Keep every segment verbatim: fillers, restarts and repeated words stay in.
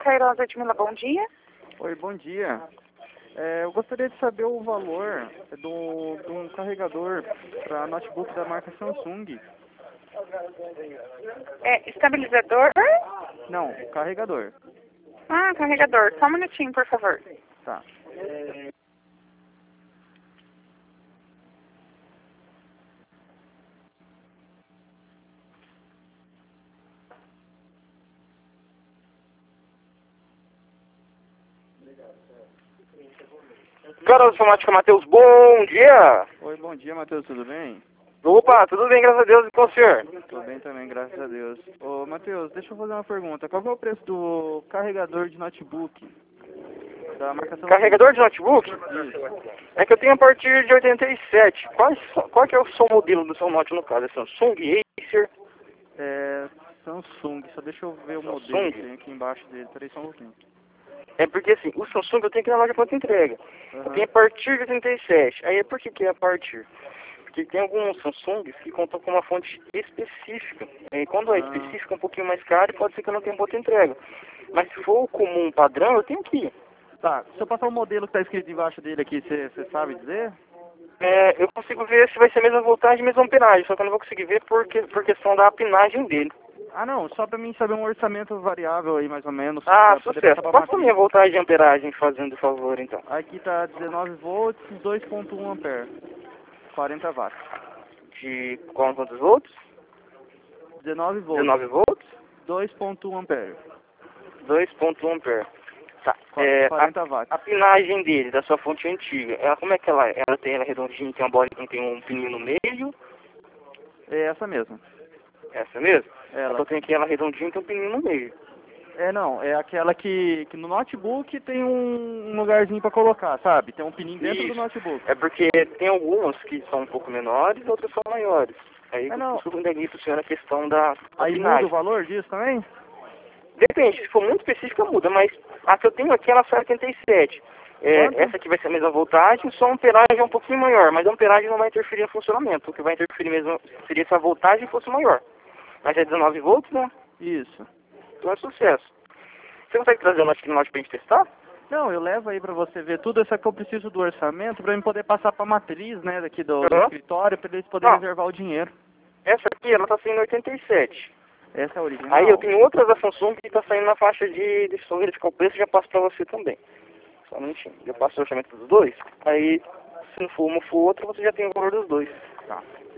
Cairosa Edmila, bom dia. Oi, bom dia. É, eu gostaria de saber o valor do, de um carregador para notebook da marca Samsung. É, estabilizador? Não, carregador. Ah, carregador. Só um minutinho, por favor. Tá. Carol Informática Matheus, bom dia! Oi, bom dia, Matheus, tudo bem? Opa, tudo bem, graças a Deus, e com o senhor? Tô bem também, graças a Deus. Ô, Matheus, deixa eu fazer uma pergunta. Qual que é o preço do carregador de notebook da marca Samsung? Carregador de notebook? Isso. É que eu tenho a partir de oitenta e sete. Qual, qual que é o seu modelo do seu note no caso? É Samsung, Acer? É Samsung, só deixa eu ver o Samsung? modelo que tem aqui embaixo dele. Peraí só um pouquinho. É porque assim, o Samsung eu tenho que ir na loja pronta entrega. Uhum. Eu tenho a partir de oitenta e sete. Aí por que que é a partir? Porque tem alguns Samsungs que contam com uma fonte específica. E quando é Ah. específica, é um pouquinho mais caro, pode ser que eu não tenha ponto de entrega. Mas se for o comum padrão, eu tenho que ir. Tá, se eu passar o modelo que tá escrito embaixo dele aqui, você sabe dizer? É, eu consigo ver se vai ser a mesma voltagem e a mesma amperagem, só que eu não vou conseguir ver por, que, por questão da apinagem dele. Ah não, só pra mim saber um orçamento variável aí, mais ou menos. Ah, pra poder sucesso. passar pra Qual foi a matriz. minha voltagem e amperagem, fazendo o favor, então? Aqui tá dezenove volts, dois ponto um ampere, quarenta watts. De qual- quantos volts? dezenove volts, dezenove volts? dois ponto um ampere, dois ponto um ampere. Tá. Qua- É, quarenta a, watts. a pinagem dele, da sua fonte antiga, ela, como é que ela é? Ela tem ela redondinha, tem uma bolinha, tem um pininho no meio? É essa mesmo. Essa mesmo? Ela. Então tem aqui ela redondinha e tem um pininho no meio. É não, é aquela que, que no notebook tem um um lugarzinho pra colocar, sabe? Tem um pininho dentro do Isso. notebook. É porque tem algumas que são um pouco menores, outras são maiores. Aí É, eu não. consigo entender isso, senhor, a questão da, da Aí muda pinagem. o valor disso também? Depende, se for muito específica muda, mas a que eu tenho aqui ela sai oitenta e sete. É, Quanto? essa aqui vai ser a mesma voltagem, só a amperagem é um pouquinho maior, mas a amperagem não vai interferir no funcionamento. O que vai interferir mesmo seria se a voltagem fosse maior. Mas é dezenove volts, né? Isso. Então é sucesso. Você consegue trazer o note aqui no note pra gente testar? Não, eu levo aí pra você ver tudo, só que eu preciso do orçamento pra eu poder passar pra matriz, né, daqui do, do Uhum. escritório, pra eles poderem Não. reservar o dinheiro. Essa aqui, ela tá saindo oitenta e sete. Essa é a original. Aí eu tenho outras da Samsung que tá saindo na faixa de... Deixa eu só verificar o preço e já passo pra você também. Só um minutinho. Eu passo o orçamento dos dois. Aí, se não for uma for outra, você já tem o valor dos dois. Tá.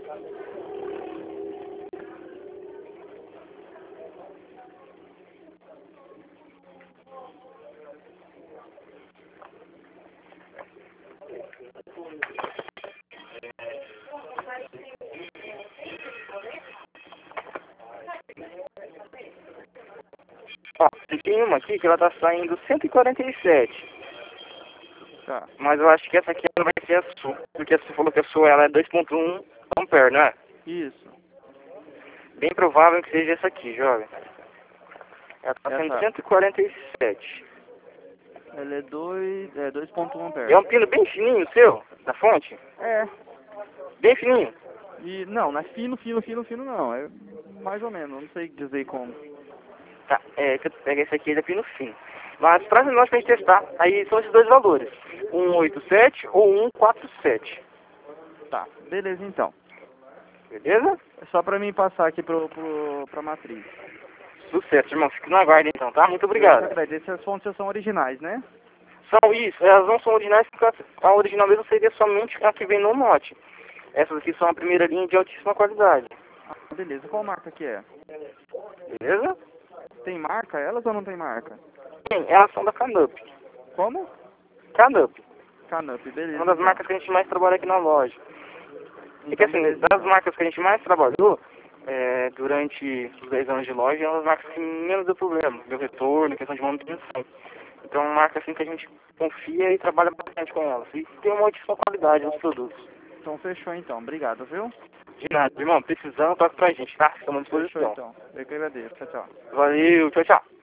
Ó, tem uma aqui que ela tá saindo cento e quarenta e sete. Tá. Mas eu acho que essa aqui não vai ser a sua. Porque você falou que a sua ela é dois ponto um ampere, não é? Isso. Bem provável que seja essa aqui, jovem. Ela tá saindo Essa. cento e quarenta e sete. Ela é dois, é dois ponto um ampere. É um pino bem fininho o seu, da fonte? É. Bem fininho. E não, não é fino, fino, fino, fino não. É mais ou menos, não sei dizer como. Tá, é que eu pego esse aqui da pino fino. Mas traz nós pra gente testar. Aí são esses dois valores. um oito sete ou um quatro sete. Tá, beleza então. Beleza? É só pra mim passar aqui pro, pro, pra matriz. Sucesso, irmão. Fique no aguardo então, tá? Muito Eu obrigado. que agradeço. Essas fontes são originais, né? São isso, elas não são originais porque a original mesmo seria somente a que vem no note. Essas aqui são a primeira linha de altíssima qualidade. Ah, beleza. Qual marca que é? Beleza? Tem marca elas ou não tem marca? Sim, elas são da Canup. Como? Canup. Canup, beleza. Uma das então. marcas que a gente mais trabalha aqui na loja. E que Então, assim, beleza, das então. marcas que a gente mais trabalhou é, durante os dez anos de loja, é uma das marcas que menos deu problema, deu retorno, questão de manutenção. Então é uma marca assim que a gente confia e trabalha bastante com elas. E tem uma altíssima qualidade nos produtos. Então fechou então. Obrigado, viu? De nada, irmão. Precisando, toca pra gente, tá? Estamos à Fechou disposição. então. Eu que agradeço. Tchau, tchau. Valeu, tchau, tchau.